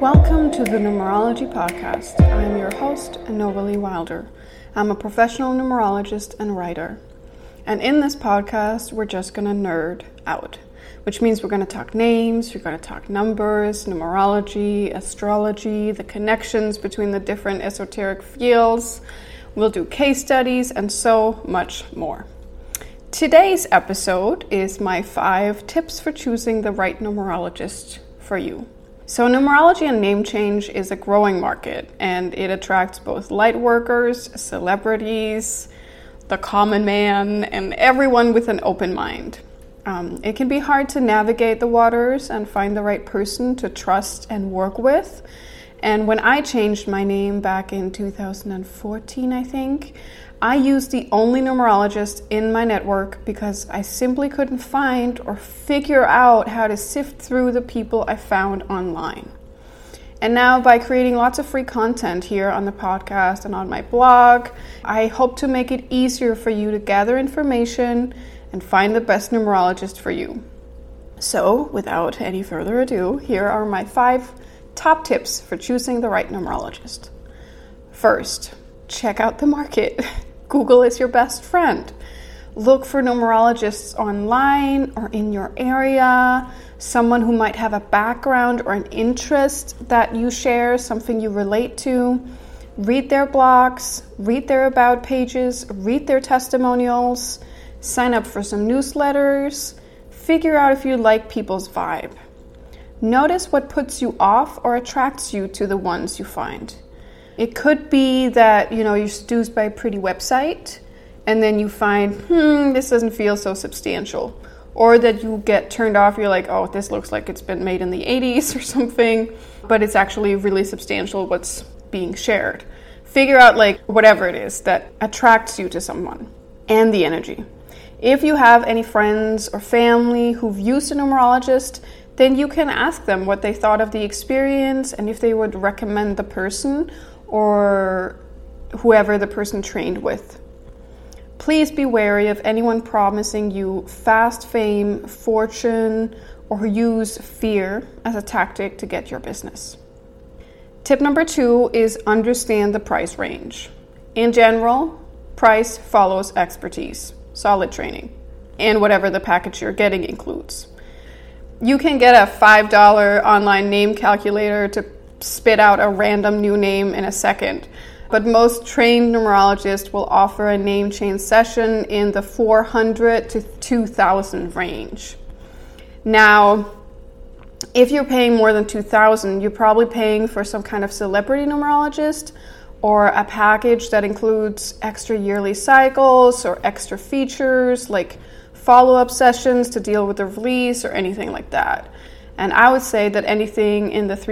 Welcome to the Numerology Podcast. I'm your host, Novalee Wilder. I'm a professional numerologist and writer. And in this podcast, we're just going to nerd out, which means we're going to talk names, we're going to talk numbers, numerology, astrology, the connections between the different esoteric fields. We'll do case studies and so much more. Today's episode is my 5 tips for choosing the right numerologist for you. So numerology and name change is a growing market, and it attracts both light workers, celebrities, the common man, and everyone with an open mind. It can be hard to navigate the waters and find the right person to trust and work with. And when I changed my name back in 2014, I think, I used the only numerologist in my network because I simply couldn't find or figure out how to sift through the people I found online. And now by creating lots of free content here on the podcast and on my blog, I hope to make it easier for you to gather information and find the best numerologist for you. So without any further ado, here are my 5 top tips for choosing the right numerologist. First, check out the market. Google is your best friend. Look for numerologists online or in your area, someone who might have a background or an interest that you share, something you relate to. Read their blogs, read their about pages, read their testimonials, sign up for some newsletters, figure out if you like people's vibe. Notice what puts you off or attracts you to the ones you find. It could be that, you're seduced by a pretty website and then you find, this doesn't feel so substantial. Or that you get turned off, you're like, oh, this looks like it's been made in the 80s or something, but it's actually really substantial what's being shared. Figure out whatever it is that attracts you to someone and the energy. If you have any friends or family who've used a numerologist, then you can ask them what they thought of the experience and if they would recommend the person or whoever the person trained with. Please be wary of anyone promising you fast fame, fortune, or who use fear as a tactic to get your business. Tip number 2 is understand the price range. In general, price follows expertise, solid training, and whatever the package you're getting includes. You can get a $5 online name calculator to spit out a random new name in a second, but most trained numerologists will offer a name change session in the $400 to $2,000 range. Now, if you're paying more than $2,000, you're probably paying for some kind of celebrity numerologist or a package that includes extra yearly cycles or extra features like follow-up sessions to deal with the release or anything like that. And I would say that anything in the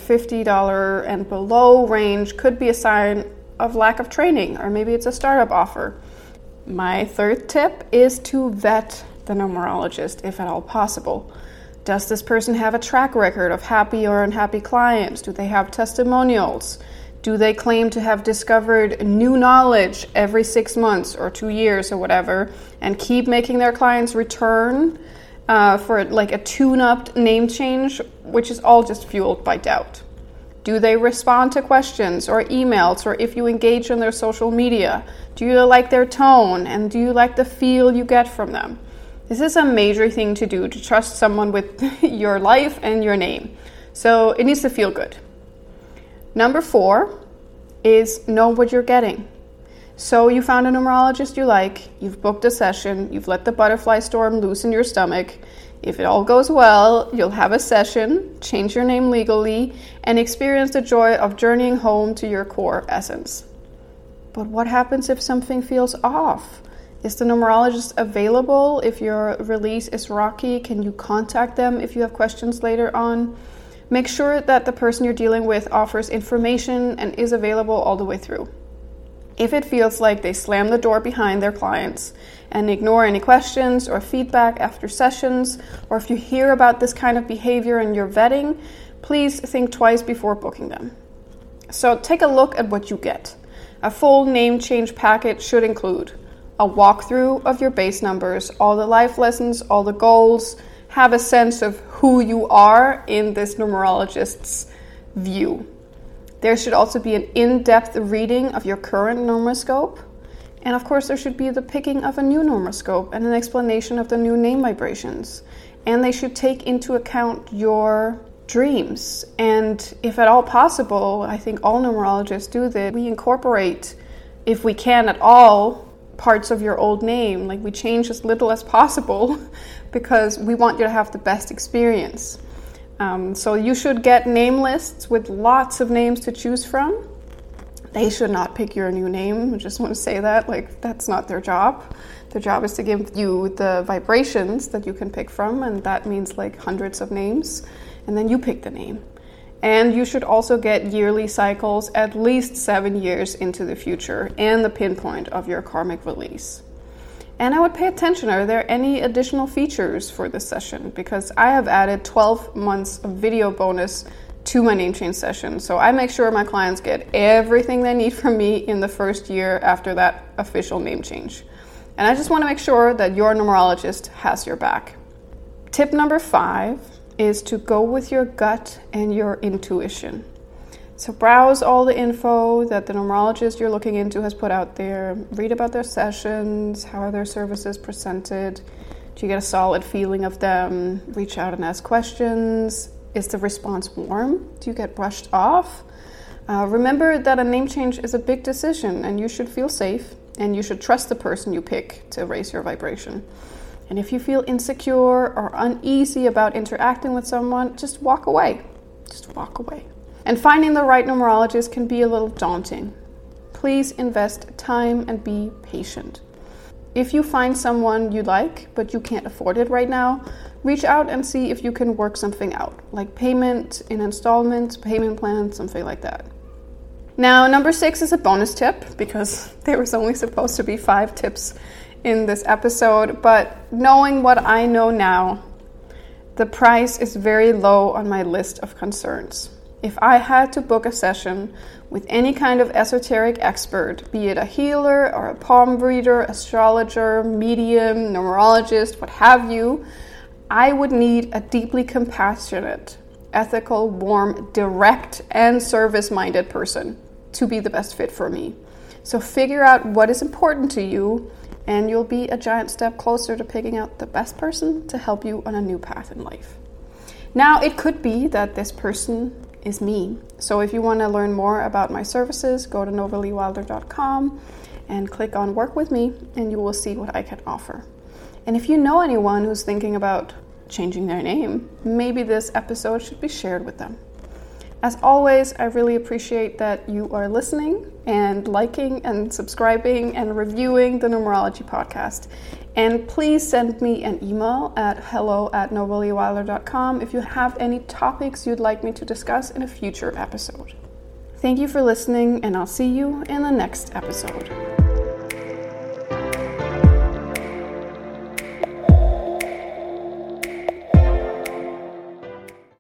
$350 and below range could be a sign of lack of training, or maybe it's a startup offer. My 3rd tip is to vet the numerologist if at all possible. Does this person have a track record of happy or unhappy clients? Do they have testimonials? Do they claim to have discovered new knowledge every 6 months or 2 years or whatever and keep making their clients return for a tune-up name change, which is all just fueled by doubt? Do they respond to questions or emails, or if you engage on their social media? Do you like their tone, and do you like the feel you get from them? This is a major thing to do, to trust someone with your life and your name. So it needs to feel good. Number 4 is know what you're getting. So you found a numerologist you like, you've booked a session, you've let the butterfly storm loose in your stomach. If it all goes well, you'll have a session, change your name legally, and experience the joy of journeying home to your core essence. But what happens if something feels off? Is the numerologist available if your release is rocky? Can you contact them if you have questions later on? Make sure that the person you're dealing with offers information and is available all the way through. If it feels like they slam the door behind their clients and ignore any questions or feedback after sessions, or if you hear about this kind of behavior in your vetting, please think twice before booking them. So take a look at what you get. A full name change package should include a walkthrough of your base numbers, all the life lessons, all the goals, have a sense of who you are in this numerologist's view. There should also be an in-depth reading of your current numeroscope. And of course, there should be the picking of a new numeroscope and an explanation of the new name vibrations. And they should take into account your dreams. And if at all possible, I think all numerologists do that, we incorporate, if we can at all, parts of your old name. Like we change as little as possible because we want you to have the best experience. So you should get name lists with lots of names to choose from. They should not pick your new name. I just want to say that, like, that's not their job. Their job is to give you the vibrations that you can pick from, and that means like hundreds of names, and then you pick the name. And you should also get yearly cycles at least 7 years into the future and the pinpoint of your karmic release. And I would pay attention, are there any additional features for this session? Because I have added 12 months of video bonus to my name change session. So I make sure my clients get everything they need from me in the first year after that official name change. And I just want to make sure that your numerologist has your back. Tip number 5 is to go with your gut and your intuition. So browse all the info that the numerologist you're looking into has put out there. Read about their sessions, how are their services presented. Do you get a solid feeling of them? Reach out and ask questions. Is the response warm? Do you get brushed off? Remember that a name change is a big decision and you should feel safe and you should trust the person you pick to raise your vibration. And if you feel insecure or uneasy about interacting with someone, just walk away. Just walk away. And finding the right numerologist can be a little daunting. Please invest time and be patient. If you find someone you like, but you can't afford it right now, reach out and see if you can work something out, like payment in installments, payment plan, something like that. Now, number 6 is a bonus tip, because there was only supposed to be 5 tips in this episode, but knowing what I know now, the price is very low on my list of concerns. If I had to book a session with any kind of esoteric expert, be it a healer or a palm reader, astrologer, medium, numerologist, what have you, I would need a deeply compassionate, ethical, warm, direct, and service-minded person to be the best fit for me. So figure out what is important to you, and you'll be a giant step closer to picking out the best person to help you on a new path in life. Now, it could be that this person is me. So if you want to learn more about my services, go to novaliewilder.com and click on Work With Me, and you will see what I can offer. And if you know anyone who's thinking about changing their name, maybe this episode should be shared with them. As always, I really appreciate that you are listening and liking and subscribing and reviewing the Numerology Podcast. And please send me an email at hello@novaliewilder.com if you have any topics you'd like me to discuss in a future episode. Thank you for listening, and I'll see you in the next episode.